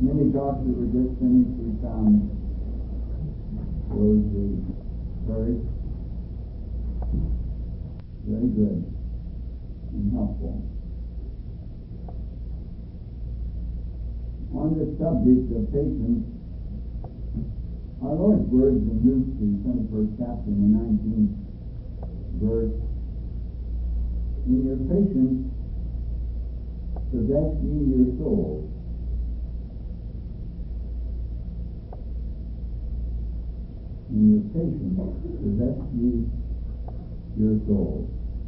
mini talks that were just finished, we found those we heard very good and helpful. On the subject of patience, our Lord's words in Luke, the 21st chapter, in the 19th verse, in your patience possess ye your souls. In your patience possess ye your souls.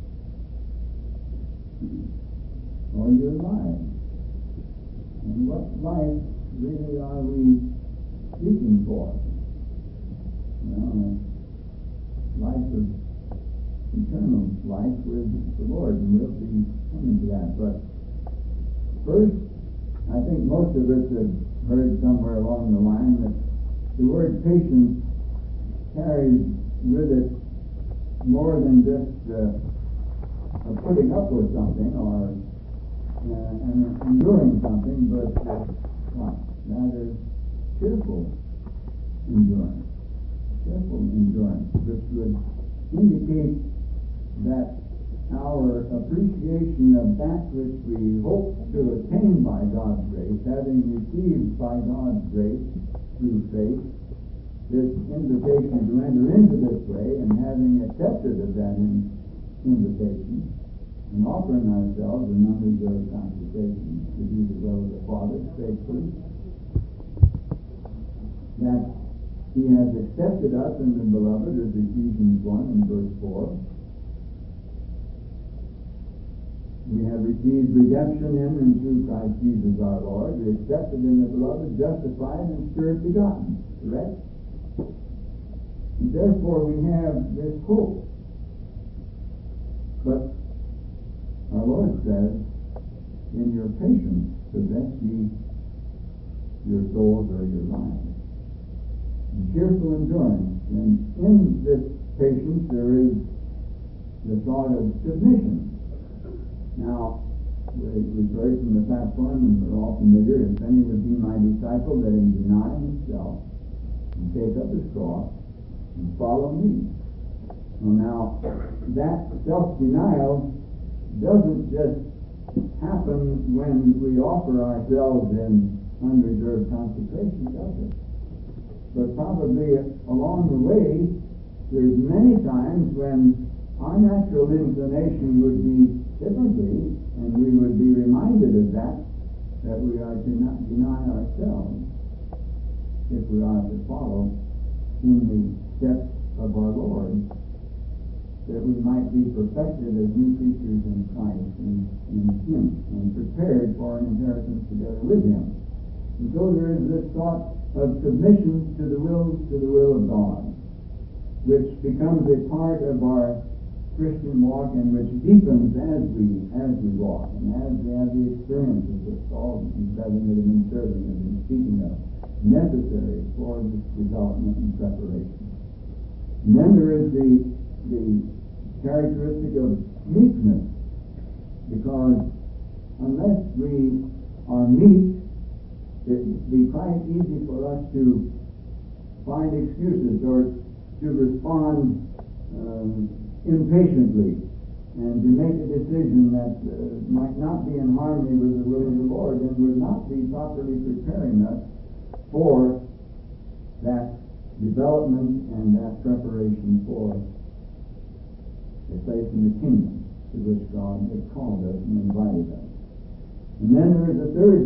Or your lives. And what life really are we seeking for? Well, life of eternal life with the Lord, and we'll be coming to that. But first, I think most of us have heard somewhere along the line that the word patience carries with it more than just putting up with something or and enduring something, but rather cheerful endurance. Cheerful endurance, which would indicate that our appreciation of that which we hope to attain by God's grace, having received by God's grace through faith, this invitation to enter into this way, and having accepted of that invitation, and offering ourselves in unreserved consecration to do the will of the Father faithfully, that He has accepted us in the Beloved, as Ephesians 1 and verse 4. We have received redemption in and through Christ Jesus our Lord. We accepted in the Beloved, justified, and Spirit begotten. Correct? And therefore we have this hope. But our Lord says, in your patience possess ye your souls or your lives. And cheerful endurance. And in this patience there is the thought of submission. Now, we've heard from the platform, and we're all familiar, if any would be my disciple, let him deny himself and take up his cross and follow me. Well, now, that self-denial doesn't just happen when we offer ourselves in unreserved consecration, does it? But probably along the way, there's many times when our natural inclination would be differently, and we would be reminded of that we are to not deny ourselves if we are to follow in the steps of our Lord, that we might be perfected as new creatures in Christ and in Him, and prepared for an inheritance together with Him. And so there is this thought of submission to the will of God, which becomes a part of our Christian walk, and which deepens as we walk, and as we have the experiences that all these brethren that have been serving have been speaking of, necessary for this development and preparation. And then there is the characteristic of meekness, because unless we are meek, it would be quite easy for us to find excuses or to respond impatiently and to make a decision that might not be in harmony with the will of the Lord and would not be properly preparing us for that development and that preparation for the place in the kingdom to which God has called us and invited us. And then there is a third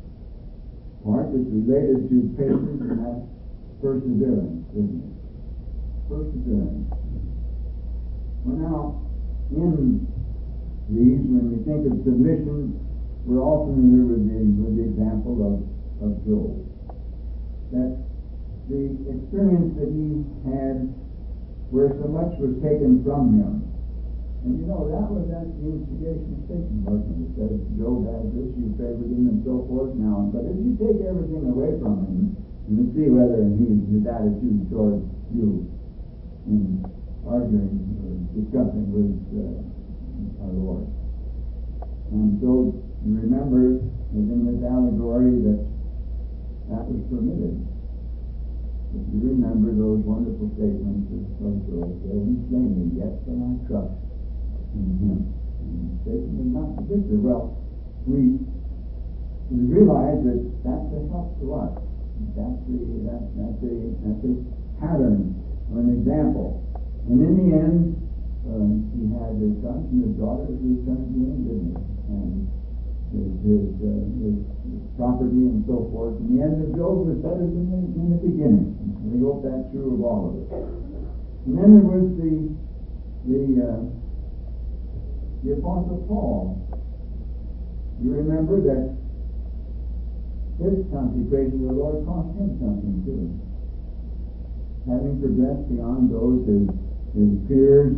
part that's related to patience, and that's perseverance, isn't it? Perseverance. Well, now, in these, when we think of submission, we're all familiar with the example of Job. That the experience that he had where so much was taken from him. And you know, that was at the instigation of Satan, wasn't it? That if Job had this, you favored him and so forth. Now, but if you take everything away from him, and see whether his attitude towards you in arguing or discussing with our Lord. And so you remember, as in this allegory, that that was permitted. If you remember those wonderful statements of Job, though he slay me, yet will I trust in him. And Satan is not the victor. Well, we realize that that's a help to us. That's a pattern or an example. And in the end, he had his sons and his daughters returned to him, didn't he? And his property and so forth. And the end of Job was better than the beginning. We hope that's true of all of us. And then there was the Apostle Paul. You remember that his consecration to the Lord cost him something too. Having progressed beyond those his peers,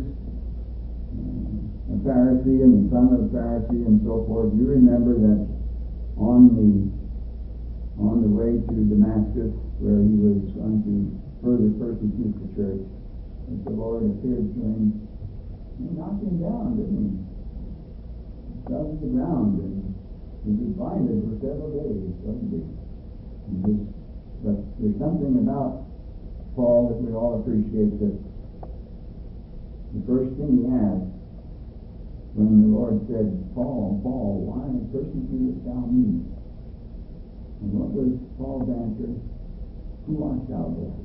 a Pharisee and the son of a Pharisee and so forth, you remember that on the way to Damascus, where he was going to further persecute the church, that the Lord appeared to him and knocked him down, didn't he? He fell to the ground and he was blinded for several days, wasn't he? But there's something about Paul that we all appreciate, that the first thing he asked when the Lord said, Paul, Paul, why persecutest thou me? And what was Paul's answer? Who art thou, Lord?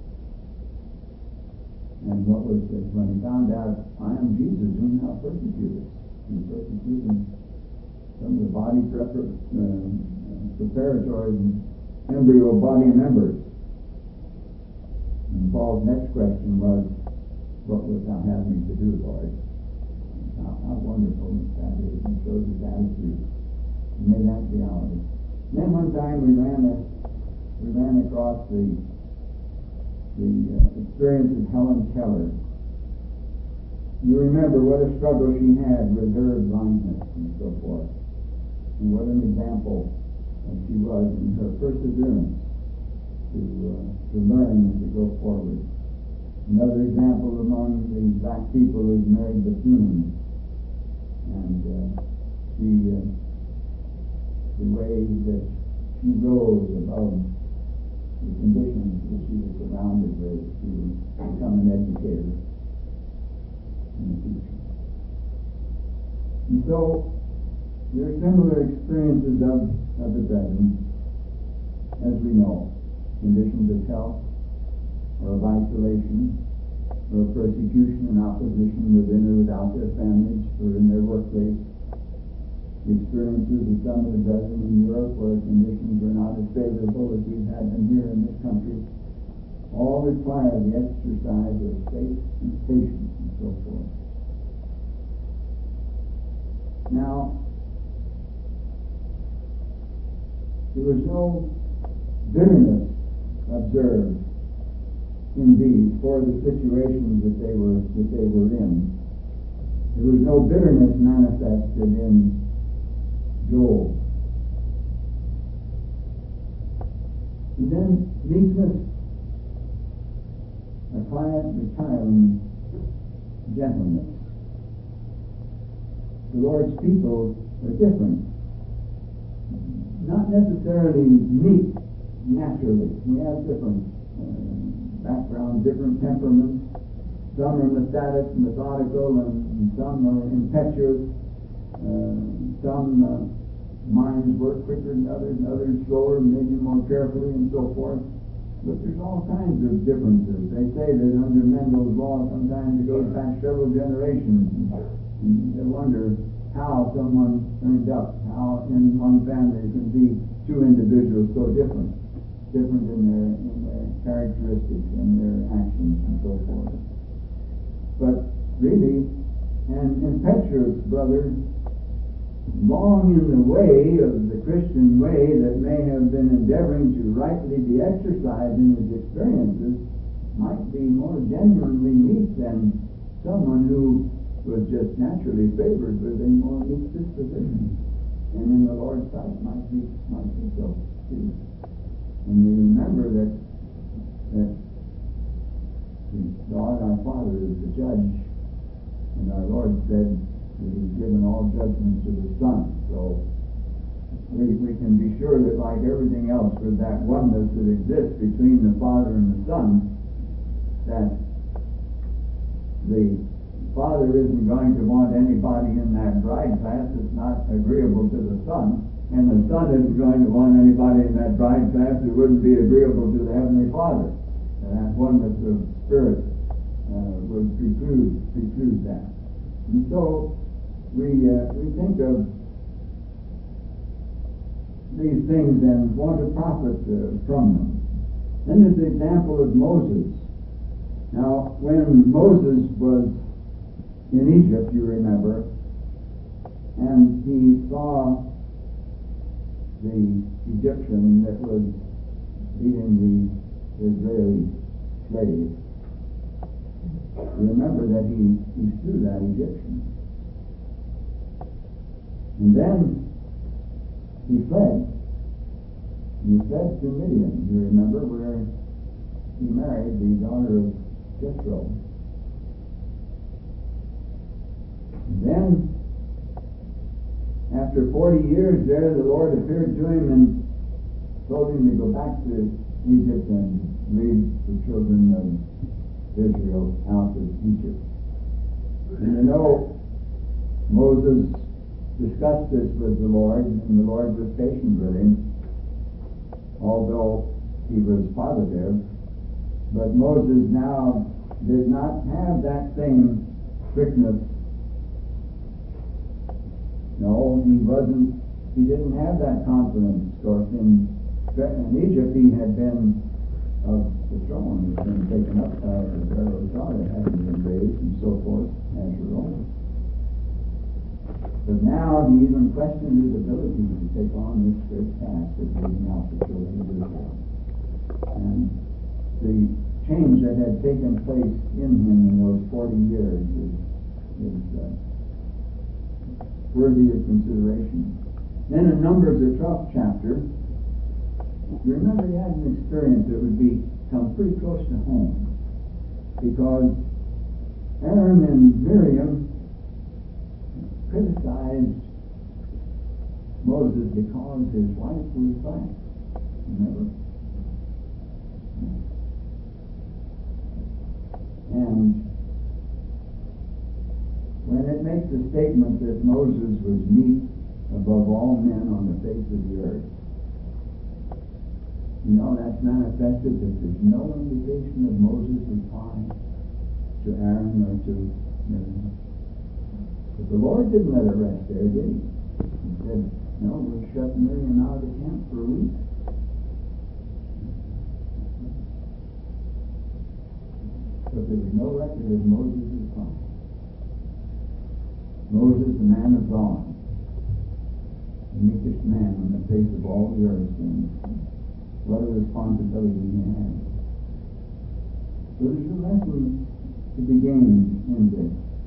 And what was it? When he found out, I am Jesus whom thou persecutest. He persecuted some of the body preparatory embryo body members. And Paul's next question was, what wilt thou have me to do, Lord? How wonderful that is. It shows his attitude. And may that be ours. And then one time we ran across the experience of Helen Keller. You remember what a struggle she had with her blindness and so forth. And what an example she was in her perseverance to learn and to go forward. Another example among the black people is Mary Bethune, and the way that she rose above the conditions that she was surrounded with to become an educator and a teacher. And so there are similar experiences of the brethren, as we know, conditions of health, or of isolation, or persecution and opposition within or without their families, or in their workplace. The experiences of some of the brethren in Europe where conditions were not as favorable as we've had them here in this country, all require the exercise of faith and patience and so forth. Now, there was no bitterness observed in these for the situations that they were in. There was no bitterness manifested in Job. And then meekness, a quiet, retiring gentleness. The Lord's people are different. Not necessarily meek naturally. We have different backgrounds, different temperaments. Some are methodical, and some are impetuous. Some minds work quicker than others slower, maybe more carefully, and so forth. But there's all kinds of differences. They say that under Mendel's law, sometimes it goes back several generations. And they wonder how someone turned up, how in one family can be two individuals so different in their characteristics and their actions and so forth. But really, an impetuous brother, long in the way of the Christian way, that may have been endeavoring to rightly be exercised in his experiences, might be more genuinely meek than someone who was just naturally favored with a more meek disposition, and in the Lord's sight might be so too. And we remember that God our Father is the judge, and our Lord said that He's given all judgment to the Son. So we can be sure that, like everything else, with that oneness that exists between the Father and the Son, that the Father isn't going to want anybody in that bride class that's not agreeable to the Son, and the Son isn't going to want anybody in that bride class that wouldn't be agreeable to the Heavenly Father. And that oneness of spirit would preclude that. And so we think of these things and want to profit from them. Then there's the example of Moses. Now, when Moses was in Egypt, you remember, and he saw the Egyptian that was beating the Israeli slave. You remember that he slew that Egyptian. And then he fled. He fled to Midian, you remember, where he married the daughter of Jethro. Then, after 40 years there, the Lord appeared to him and told him to go back to Egypt and lead the children of Israel out of Egypt. And you know, Moses discussed this with the Lord, and the Lord was patient with him, although he was positive. But Moses now did not have that same strictness. No, he didn't have that confidence. Of course, in Egypt he had been of the throne, had been taken up by the Pharaoh's daughter, having been raised, and so forth, as your own. But now he even questioned his ability to take on this great task of leading out the children of Israel. And the change that had taken place in him in those 40 years is worthy of consideration. Then in Numbers, the 12th chapter, you remember he had an experience that would come pretty close to home, because Aaron and Miriam criticized Moses because his wife was black. Remember? And when it makes a statement that Moses was meek above all men on the face of the earth, you know, that's manifested that there's no indication of Moses' reply to Aaron or to Miriam. But the Lord didn't let it rest there, did he? He said, no, we'll shut Miriam out of the camp for a week. But there was no record of Moses' reply. Moses, the man of God, the meekest man on the face of all the earth, and what a responsibility he had. So there's a lesson to be gained in this.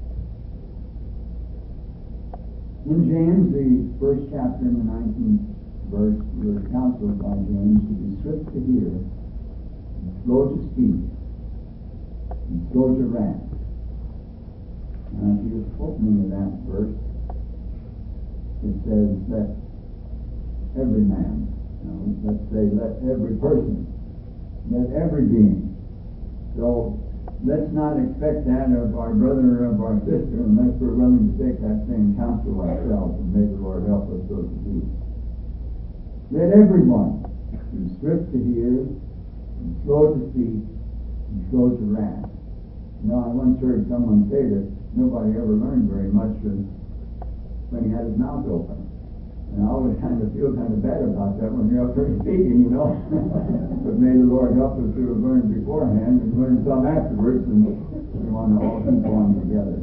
In James, the first chapter in the 19th verse, we are counseled by James to be swift to hear, and slow to speak, and slow to wrath. Now, at the opening of that verse, it says, let every man, let's say, let every person, let every being. So, let's not expect that of our brother or of our sister unless we're willing to take that same counsel ourselves, and may the Lord help us so to do. Let everyone be swift to hear, and slow to speak, and slow to wrath. You know, I once heard someone say that nobody ever learned very much when he had his mouth open. And I always feel kind of bad about that when you're up there speaking, you know. But may the Lord help us to have learned beforehand and learn some afterwards, and we want to all keep on together.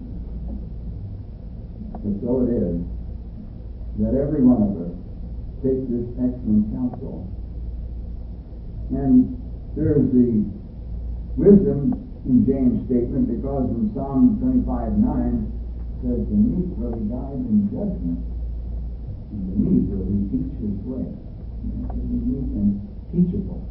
But so it is. Let every one of us take this excellent counsel. And there's the wisdom in James' statement, because in Psalm 25:9 says, the meek will he guide in judgment, and the meek will he teach his way. You have to be meek and teachable.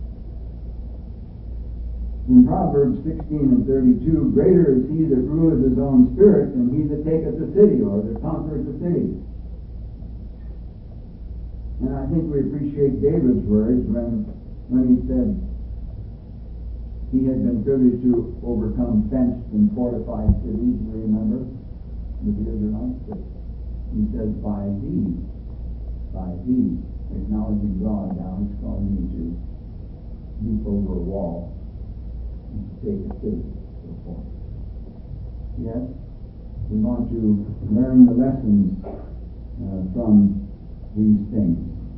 In Proverbs 16:32, greater is he that ruleth his own spirit than he that taketh a city, or that conquers a city. I think we appreciate David's words when he said he had been privileged to overcome fenced and fortified cities, you remember, with the Israelites. But he says, by thee, acknowledging God, thou hast called me to leap over a wall and to take a city, so forth. Yes, we want to learn the lessons from these things.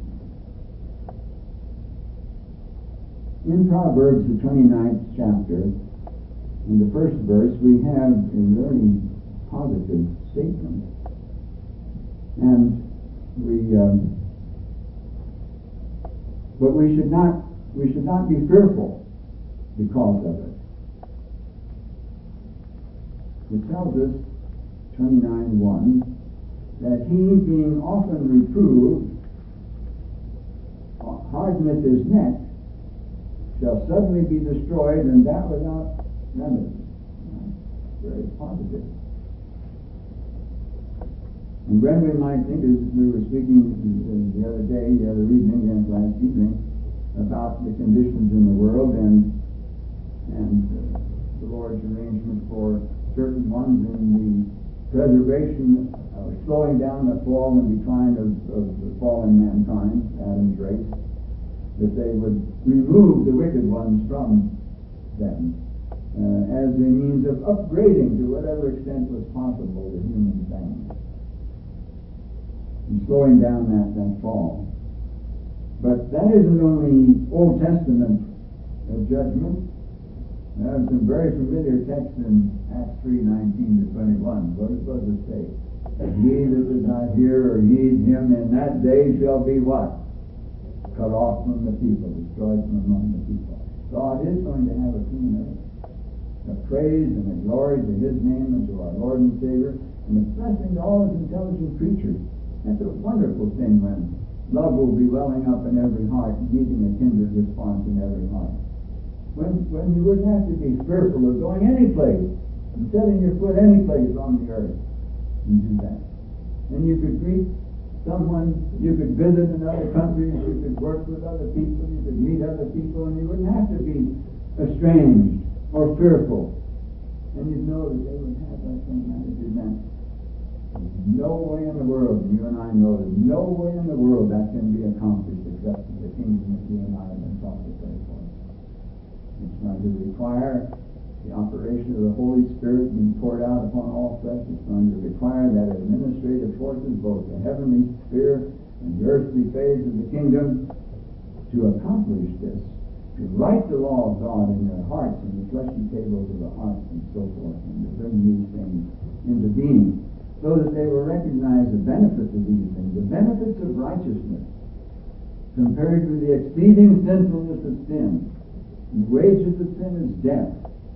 In Proverbs, the 29th chapter, in the first verse, we have a very positive statement. And but we should not be fearful because of it. It tells us, 29:1, that he, being often reproved, hardeneth his neck, shall suddenly be destroyed, and that without remedy. Very positive. And when we might think, as we were speaking the other evening, and last evening, about the conditions in the world and the Lord's arrangement for certain ones in the preservation or slowing down the fall and decline of the fallen mankind, Adam's race, that they would remove the wicked ones from them as a means of upgrading to whatever extent was possible the human family. And slowing down that fall. But that isn't only Old Testament judgment. There's some very familiar texts in Acts 3:19-21. What does it say? He that does not hear or heed him in that day shall be what? Cut off from the people, destroyed from among the people. God is going to have a clean earth. A praise and a glory to his name and to our Lord and Savior, and a blessing to all his intelligent creatures. That's a wonderful thing when love will be welling up in every heart, meeting a kindred response in every heart. When you wouldn't have to be fearful of going any place and setting your foot any place on the earth and do that. And you could greet someone, you could visit in other countries, you could work with other people, you could meet other people, and you wouldn't have to be estranged or fearful. And you'd know that they would have that same attitude. Man, there's no way in the world, and you and I know there's no way in the world that can be accomplished except in the kingdom that you and I have been taught to pray for. It's going to require the operation of the Holy Spirit being poured out upon all flesh. It's going to require that administrative forces, both the heavenly sphere and the earthly phase of the kingdom, to accomplish this, to write the law of God in their hearts and the fleshy tables of the heart and so forth, and to bring these things into being, so that they will recognize the benefits of these things, the benefits of righteousness, compared with the exceeding sinfulness of sin. And the wages of sin is death.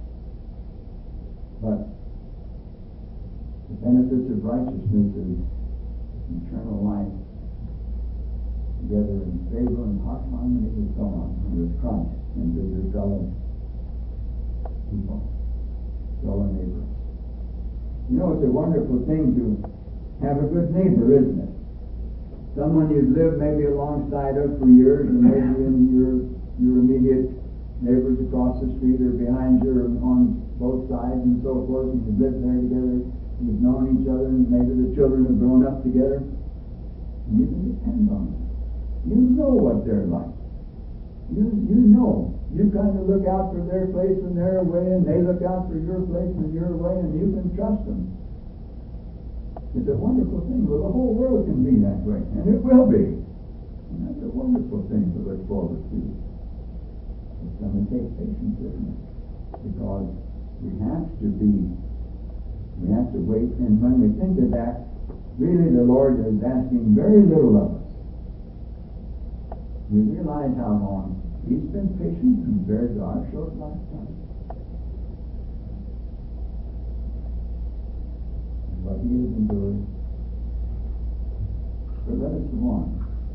But the benefits of righteousness is eternal life, together in favor and heart harmony with God and with Christ and with your fellow people, fellow neighbors. You know, it's a wonderful thing to have a good neighbor, isn't it? Someone you've lived maybe alongside of for years, and maybe in your immediate neighbors across the street or behind you or on both sides and so forth, and you've lived there together, you've known each other, and maybe the children have grown up together, and you can depend on them. You know what they're like. You know. You kind of look out for their place when they're away, and they look out for your place when you're away, and you can trust them. It's a wonderful thing. Well, the whole world can be that way, and it will be. And that's a wonderful thing to look forward to. It's going to take patience, isn't it? Because we have to wait, and when we think of that, really the Lord is asking very little of us. We realize how long He's been patient compared to our short lifetime. And what He has endured. But let us go on.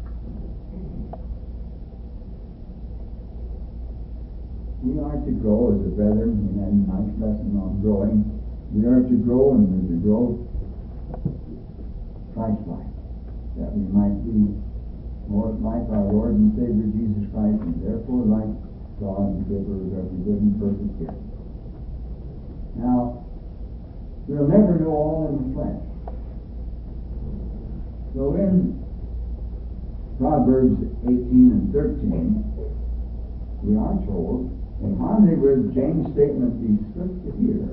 We are to grow as a brethren. We had a nice lesson on growing. We are to grow, and we're to grow Christ-like, that we might be or like our Lord and Savior Jesus Christ, and therefore like God, the giver of every good and perfect gift. Now, we'll never know all in the flesh. So in Proverbs 18 and 13, we are told, in harmony with James' statement, be swift to hear.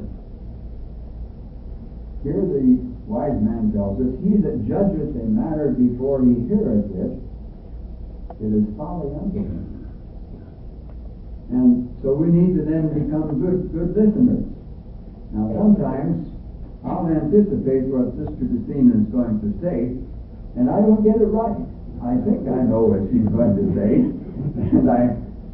Here the wise man tells us, he that judgeth a matter before he heareth it, it is folly unto him. And so we need to then become good listeners. Now sometimes I'll anticipate what Sister Decina is going to say, and I don't get it right. I think I know what she's going to say, and I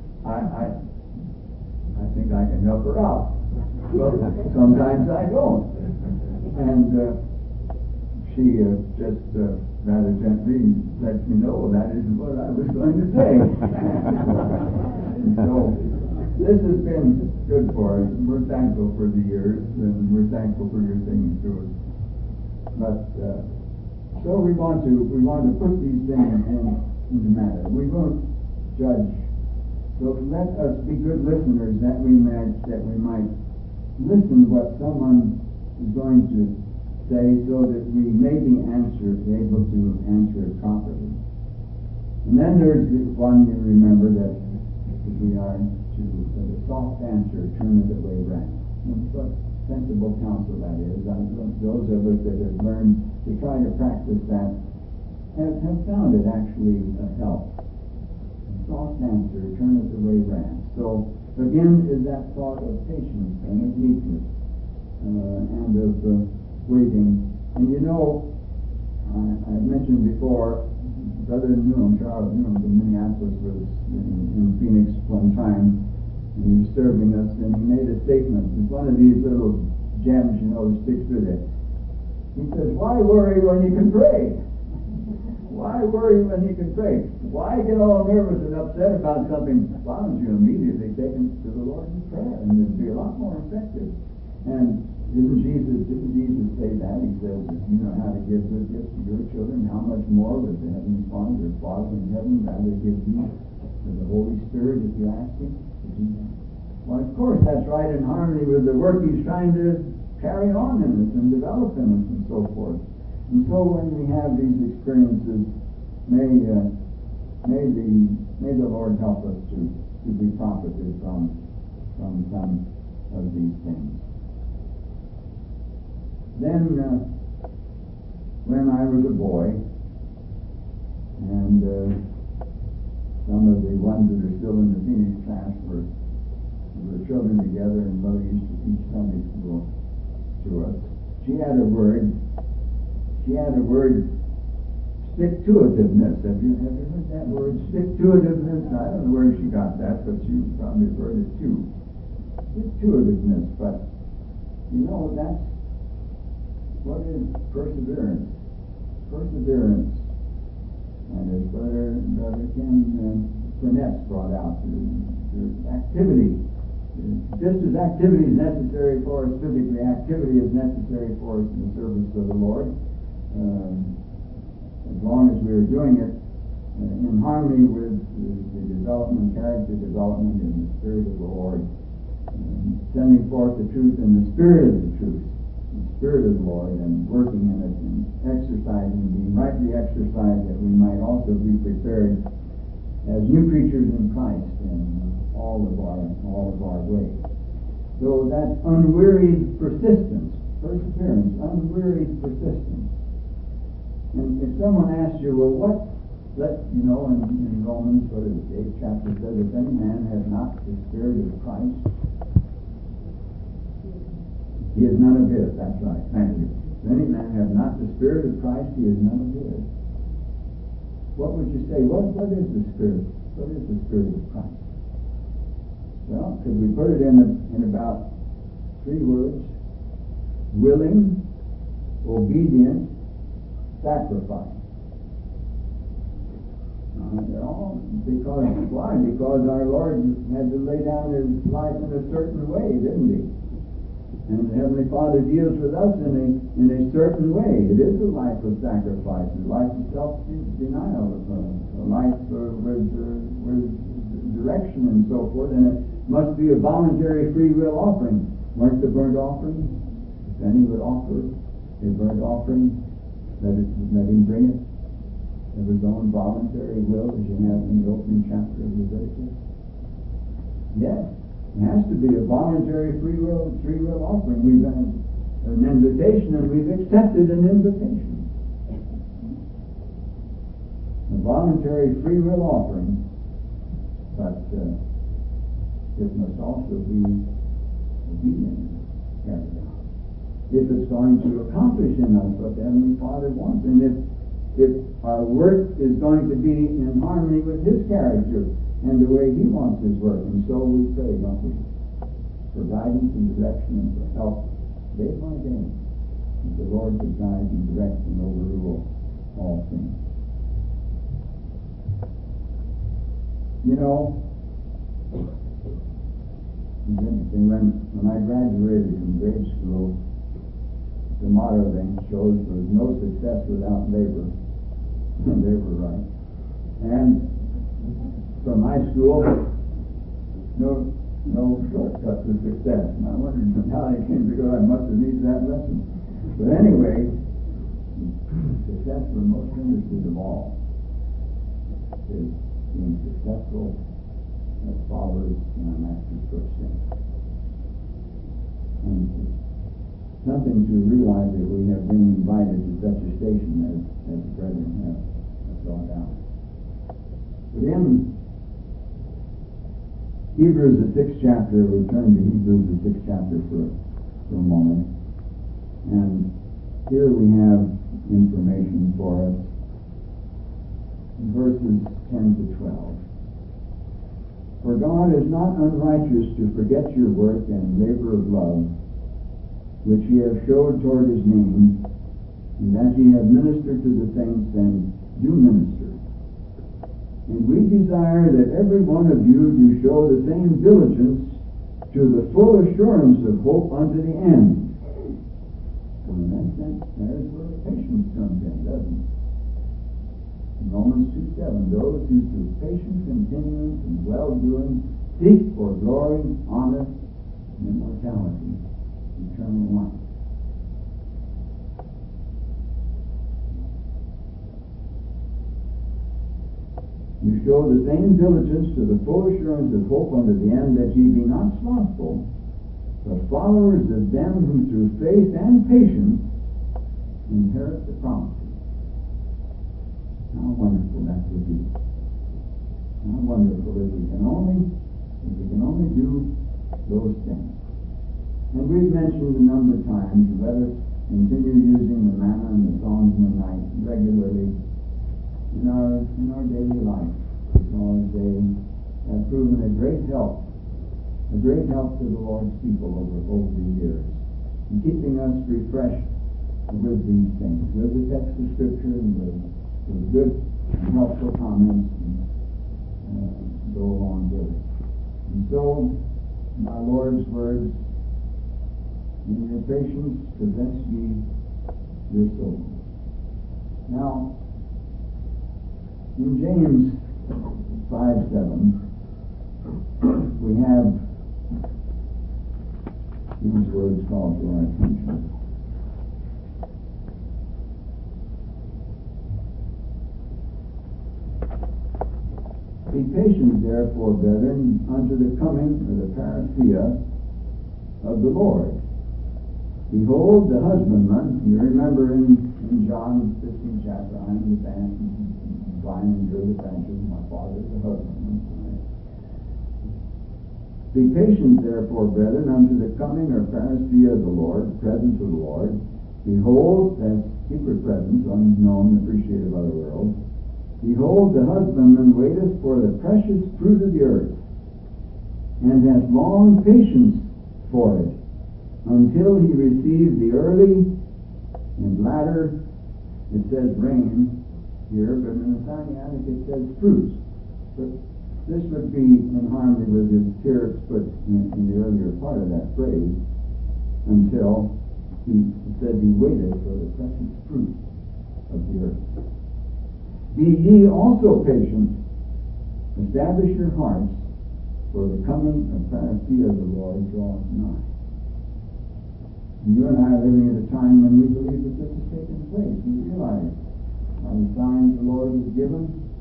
think I can help her out. Well, sometimes I don't. And she just rather gently lets me know that isn't what I was going to say. So this has been good for us, and we're thankful for the years, and we're thankful for your singing to us. But so we want to put these things into matter. We won't judge. So let us be good listeners, that we might listen to what someone is going to say, so that we may be able to answer it properly. And then there's the one you remember that we are to the soft answer turneth away wrath. And what sensible counsel that is. Those of us that have learned to try to practice that have found it actually a help. Soft answer turneth away wrath. So again is that thought of patience and of meekness and of waiting. And you know, I've mentioned before, Brother Newham, Charles Newham from Minneapolis, was in Phoenix one time, and he was serving us, and he made a statement. It's one of these little gems, you know, that sticks with it. He says, why worry when you can pray? Why worry when you can pray? Why get all nervous and upset about something? Why don't you immediately take it to the Lord in prayer, and it'd be a lot more effective. And didn't Jesus say that? He says, if you know how to give good gifts to your children, how much more would the Heavenly Father, your Father in heaven, rather give you the Holy Spirit if you ask Him to do that? Well, of course, that's right in harmony with the work He's trying to carry on in us and develop in us and so forth. And so when we have these experiences, may the Lord help us to be profited from some of these things. Then, when I was a boy, and some of the ones that are still in the Phoenix class were children together, and Mother used to teach Sunday school to us. She had a word, stick-to-itiveness. Have you heard that word, stick-to-itiveness? I don't know where she got that, but she probably heard it too. Stick-to-itiveness, but you know, that's what is perseverance? Perseverance. And as Brother Ken Burnett brought out, there's activity. Just as activity is necessary for us physically, activity is necessary for us in the service of the Lord. As long as we are doing it in harmony with the development, character development in the Spirit of the Lord, sending forth the truth in the Spirit of the truth, the Spirit of the Lord, and working in it and exercising, being rightly exercised, that we might also be prepared as new creatures in Christ in all of our ways. So that's unwearied persistence, perseverance, unwearied persistence. And if someone asks you, well, in Romans, what is it, 8th chapter says, if any man has not the Spirit of Christ, he is none of his. That's right. Thank you. If any man have not the Spirit of Christ, he is none of his. What would you say? What is the Spirit? What is the Spirit of Christ? Well, could we put it in about 3 words? Willing, obedient, sacrifice. Why? Because our Lord had to lay down His life in a certain way, didn't He? And the Heavenly Father deals with us in a certain way. It is a life of sacrifice, a life of self-denial, a life direction and so forth, and it must be a voluntary free will offering. Weren't the burnt offering? If any would offer a burnt offering, let him bring it of his own voluntary will, as you have in the opening chapter of Leviticus. Yes, it has to be a voluntary free will offering. We've been an invitation, and we've accepted an invitation. A voluntary free will offering, but it must also be obedient, carried out. If it's going to accomplish in us what the Heavenly Father wants, and if our work is going to be in harmony with His character and the way He wants His work. And so we pray, don't we, for guidance and direction and for help day by day, as the Lord to guide and direct and overrule all things. You know, it's interesting, when I graduated from grade school, the motto then shows there was no success without labor. And they were right. And from my school, no shortcut to success. And I wondered how they came to go. I must have needed that lesson. But anyway, success for most ministers of all is being successful as followers in our Master's footsteps. And it's something to realize that we have been invited to such a station as the brethren have brought out. But in Hebrews, the 6th chapter, we'll turn to Hebrews, the 6th chapter for a moment. And here we have information for us in verses 10 to 12. For God is not unrighteous to forget your work and labor of love, which ye have showed toward His name, and that ye have ministered to the saints and do minister. And we desire that every one of you do show the same diligence to the full assurance of hope unto the end. So in that sense, there's where patience comes in, doesn't it? In Romans 2:7, those who through patient continuance and well-doing seek for glory, honor, and immortality, eternal life. You show the same diligence to the full assurance of hope unto the end, that ye be not slothful, but followers of them who through faith and patience inherit the promises. How wonderful that would be. How wonderful if we can only do those things. And we've mentioned a number of times, let us continue using the manna and the songs in the night regularly in our daily life, because they have proven a great help to the Lord's people over the years, in keeping us refreshed with these things, with the text of Scripture and with good and helpful comments, and go along with it. And so, in our Lord's words, in your patience possess ye your souls. Now, in James 5:7, we have these words called to our attention. Be patient, therefore, brethren, unto the coming, or the parousia, of the Lord. Behold, the husbandman, you remember in John 15 chapter, I am the vine and you're the branches, my Father is the husbandman. Right? Be patient, therefore, brethren, unto the coming, or parousia, of the Lord, presence of the Lord. Behold, that secret presence, unknown, appreciated by the world. Behold, the husbandman waiteth for the precious fruit of the earth, and hath long patience for it, until he receive the early and latter, it says rain here, but in the Sinaitic it says fruits. But this would be in harmony with his here put in the earlier part of that phrase, until it says he waited for the precious fruit of the earth. Be ye also patient, establish your hearts, for the coming of parousia of the Lord draws nigh. And you and I are living at a time when we believe that this is taking place. We realize by the signs the Lord has given,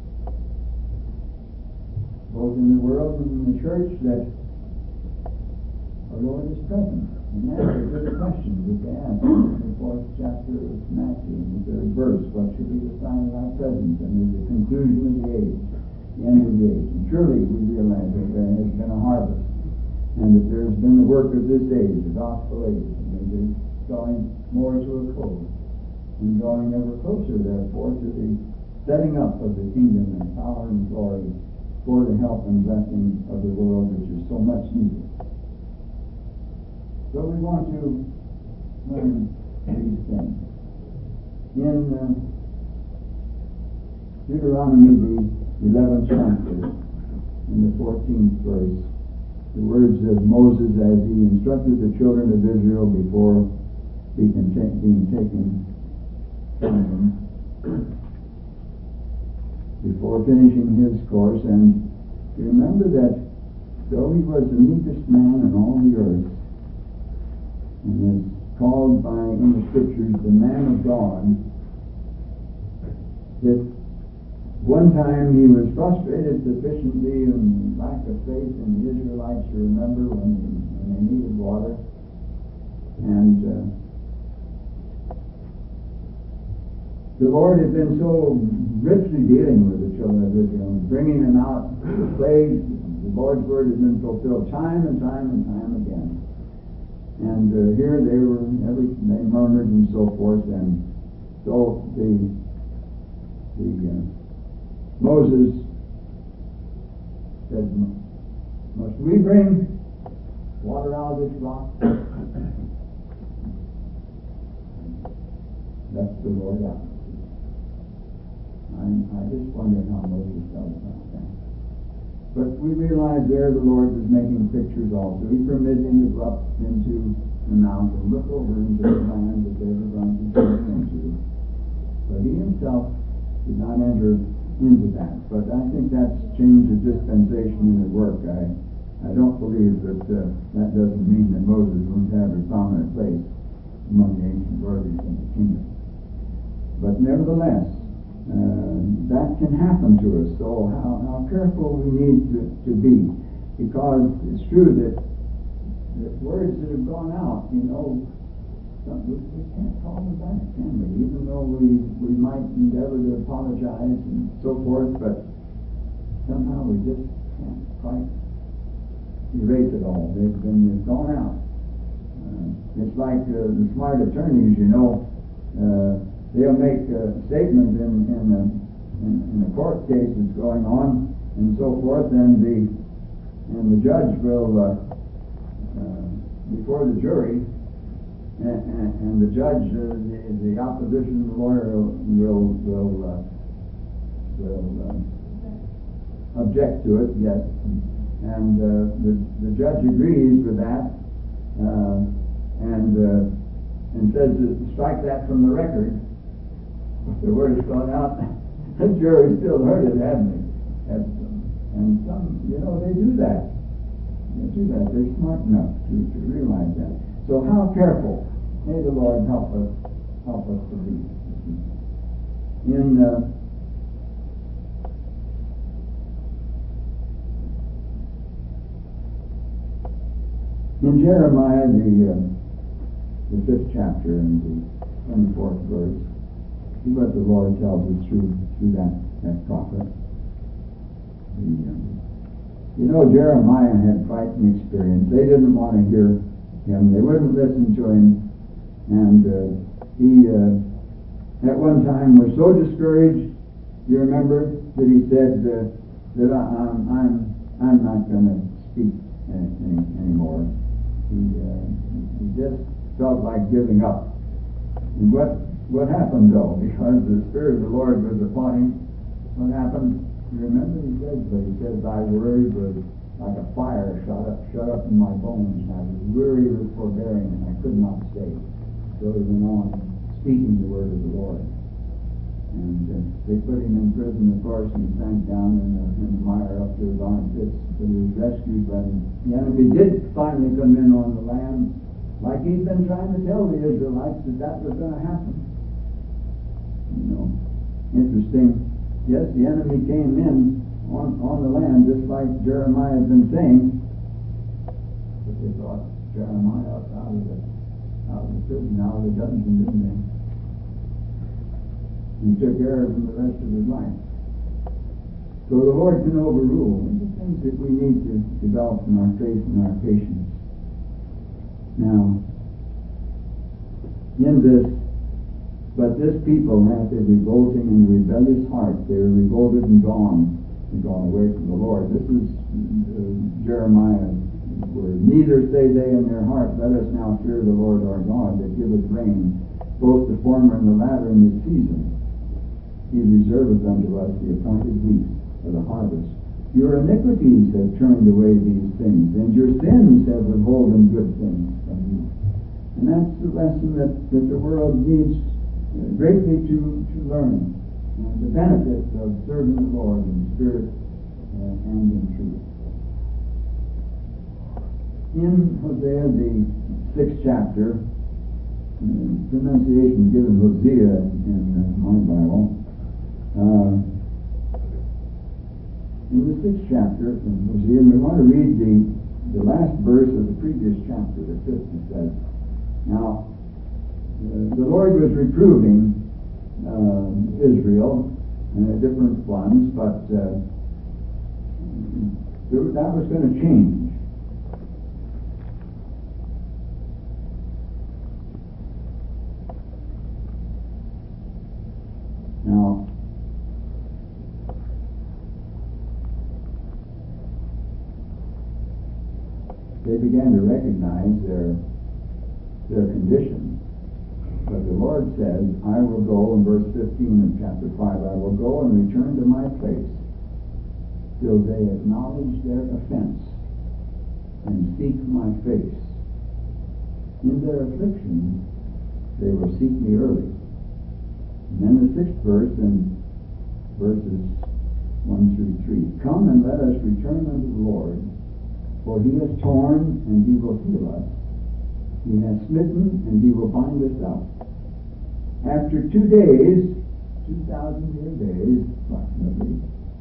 both in the world and in the church, that our Lord is present. And that's a good question that they ask in the 4th chapter of Matthew, in the 3rd verse. What should be the sign of thy presence and of the conclusion of the age, the end of the age? And surely we realize that there has been a harvest, and that there has been the work of this age, the gospel age, and it is drawing more to a close, and drawing ever closer, therefore, to the setting up of the kingdom and power and glory for the help and blessing of the world, which is so much needed. So we want to learn these things. In Deuteronomy, the 11th chapter, in the 14th verse, the words of Moses as he instructed the children of Israel before being taken from them, before finishing his course. And remember that though he was the meekest man in all the earth, and is called by in the scriptures the man of God, that one time he was frustrated sufficiently in lack of faith in the Israelites, you remember, when they needed water. And the Lord had been so richly dealing with the children of Israel, bringing them out of plagues. The Lord's word has been fulfilled time and time and time again. And here they murmured and so forth, and so Moses said, "Must we bring water out of this rock?" That's the Lord out. I just wonder how Moses felt about that. But we realize there the Lord was making pictures also. He permitted him to go up into the mountain, look over into the land that they were going to go into. But he himself did not enter into that. But I think that's change of dispensation in the work. I don't believe that that doesn't mean that Moses won't have a prominent place among the ancient worthies in the kingdom. But nevertheless, that can happen to us. So how careful we need to be, because it's true that the words that have gone out, we can't call them back, can we? Even though we might endeavor to apologize and so forth, but somehow we just can't quite erase it all. They've gone out. It's like the smart attorneys, they'll make a statement in a court case that's going on and so forth, and the judge will before the jury, and the judge, the opposition lawyer will object to it, yes, and the judge agrees with that, and says to strike that from the record. The word's gone out. The jury still heard it, hadn't they? And some, they do that. They're smart enough to realize that. So how careful? May the Lord help us to be. In Jeremiah, the 5th chapter and the 24th verse, see what the Lord tells us through that prophet. Jeremiah had frightening experience. They didn't want to hear him. They wouldn't listen to him. And he, at one time, was so discouraged. You remember that he said that I'm not going to speak anymore. He just felt like giving up. And what happened though? Because the Spirit of the Lord was upon him. What happened? You remember he says, thy word was like a fire shut up in my bones, and I was weary with forbearing, and I could not stay. So he went on speaking the word of the Lord. And they put him in prison, of course, and he sank down in the mire up to his armpits. But he was rescued when the enemy did finally come in on the land, like he'd been trying to tell the Israelites that was going to happen. You know, interesting. Yes, the enemy came in on the land, just like Jeremiah had been saying. But they brought Jeremiah up out of the prison, out of the dungeon, didn't they? He took care of him the rest of his life. So the Lord can overrule. And the things that we need to develop in our faith and our patience. Now, in this, but this people hath a revolting and rebellious heart. They are revolted and gone away from the Lord. This is Jeremiah's word. Neither say they in their heart, let us now fear the Lord our God, that giveth rain, both the former and the latter in his season. He reserveth unto us the appointed weeks of the harvest. Your iniquities have turned away these things, and your sins have withholden good things from you. And that's the lesson that the world needs greatly to learn. The benefits of serving the Lord in spirit and in truth. In Hosea, the 6th chapter, pronunciation given Hosea in my Bible. In the 6th chapter in Hosea, we want to read the last verse of the previous chapter, the 5th. It says, now, the Lord was reproving Israel, different ones, but that was going to change. Now, they began to recognize their condition. But the Lord says, I will go, in verse 15 of chapter 5, I will go and return to my place till they acknowledge their offense and seek my face. In their affliction, they will seek me early. And then the 6th verse in verses 1 through 3. Come and let us return unto the Lord, for he has torn and he will heal us. He has smitten and he will bind us up. After 2 days, 2,000-year days approximately,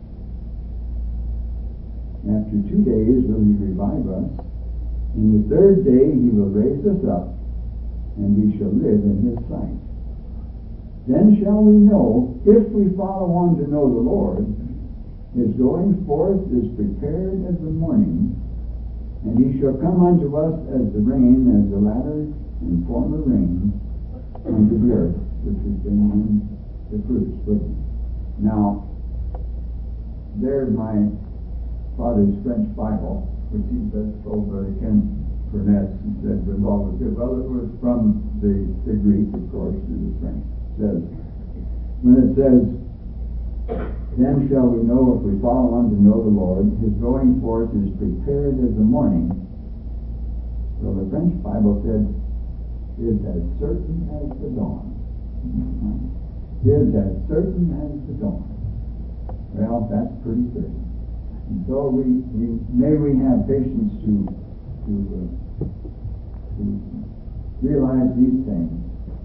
after 2 days will he revive us. In the 3rd day he will raise us up, and we shall live in his sight. Then shall we know, if we follow on to know the Lord, his going forth is prepared as the morning, and he shall come unto us as the rain, as the latter and former rain unto the earth, which has been in the fruits. But now, there's my father's French Bible, which he told Brother Ken Burnett, and said was always good. Well, it was from the Greek, of course, to the French. Says, when it says, then shall we know if we follow on to know the Lord, his going forth is prepared as the morning. Well, the French Bible said, is as certain as the dawn. Is as certain as the dawn. Well, that's pretty certain. And so may we have patience to realize these things.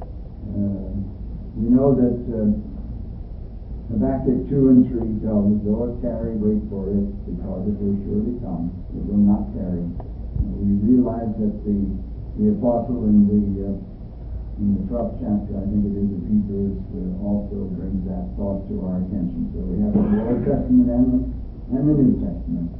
We know that Habakkuk 2 and 3 tells us, though it tarry, wait for it, because it will surely come. It will not tarry. We realize that the apostle in the 12th chapter, I think it is, of Hebrews, also brings that thought to our attention. So we have the Old Testament and the New Testament.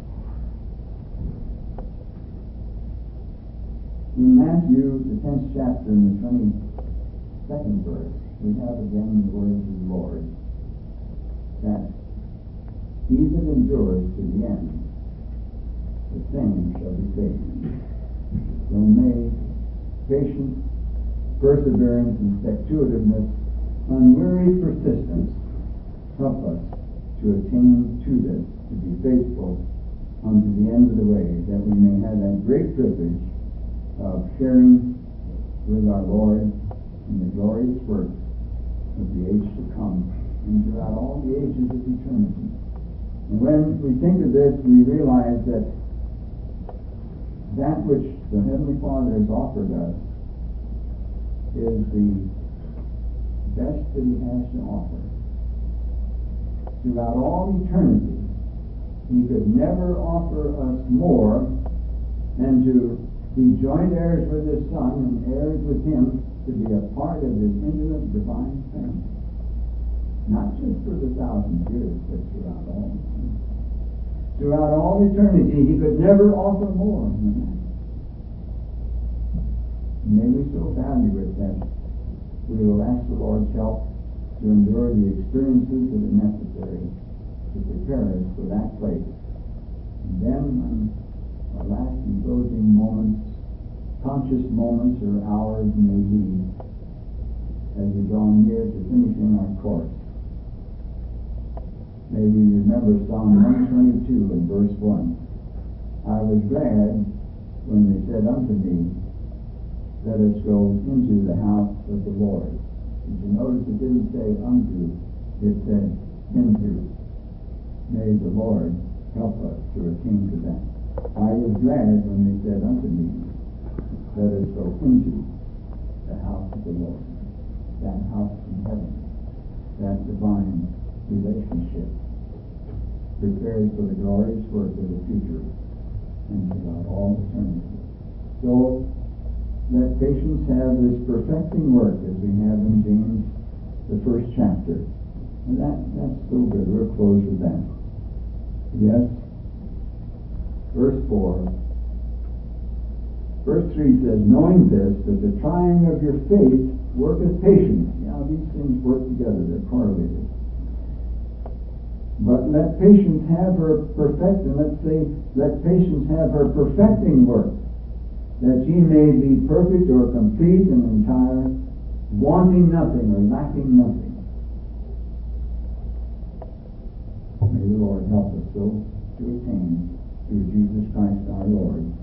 In Matthew, the 10th chapter, in the 22nd verse, we have again the words of the Lord, that he that endures to the end, the same shall be saved. So may patience, perseverance, and stick-to-itiveness, unwearied persistence help us to attain to this, to be faithful unto the end of the way, that we may have that great privilege of sharing with our Lord in the glorious works of the age to come and throughout all the ages of eternity. And when we think of this, we realize that that which the Heavenly Father has offered us is the best that He has to offer. Throughout all eternity, He could never offer us more than to be joint heirs with His Son and heirs with Him, to be a part of His intimate divine family. Not just for the 1,000 years, but throughout all eternity. Throughout all eternity, He could never offer more than that. May we so value it that we will ask the Lord's help to endure the experiences that are necessary to prepare us for that place. And then, when our last and closing moments, conscious moments or hours may be, as we draw near to finishing our course, may we remember Psalm 122 and verse 1. I was glad when they said unto me, let us go into the house of the Lord. Did you notice it didn't say unto, it said into. May the Lord help us to attain to that. I was glad when they said unto me, let us go into the house of the Lord. That house in heaven, that divine relationship, prepared for the glorious work of the future and throughout all eternity. So, let patience have this perfecting work, as we have in James, the first chapter. And that's so good. We'll close with that. Yes. Verse 4. Verse 3 says, knowing this, that the trying of your faith worketh patience. Now, these things work together. They're correlated. But let patience have her let patience have her perfecting work, that ye may be perfect or complete and entire, wanting nothing or lacking nothing. May the Lord help us so to attain through Jesus Christ our Lord.